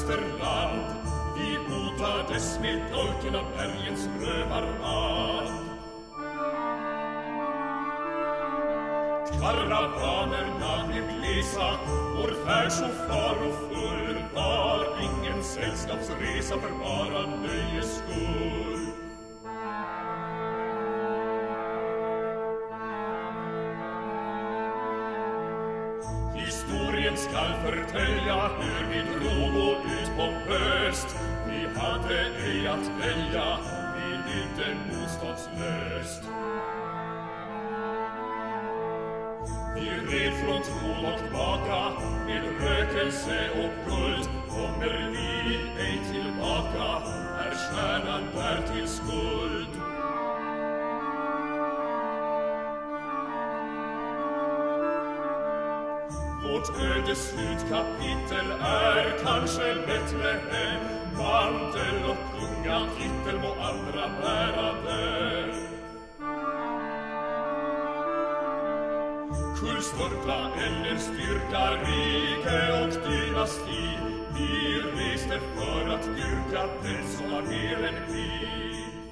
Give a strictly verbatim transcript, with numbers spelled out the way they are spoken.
Österland. Vi hotades med dolken av bergens rövarand. Karavanerna blev glesa, vår färd så far och full, var ingen sällskapsresa för bara nöjes skull. Historien skall förtälja hur vi drog och ut på öst. Vi hade ej att välja, vi lydde motståndslöst. Vi red från tron och baka, med rökelse och guld. Kommer vi ej tillbaka, är stjärnan där till skuld. Vårt ödes slutkapitel är kanske Betlehem. Mantel och kungatitel må andra bära där. Kullstörta eller styrka, rike och dynasti. Vi reste för att dyrka den som har mer än vi.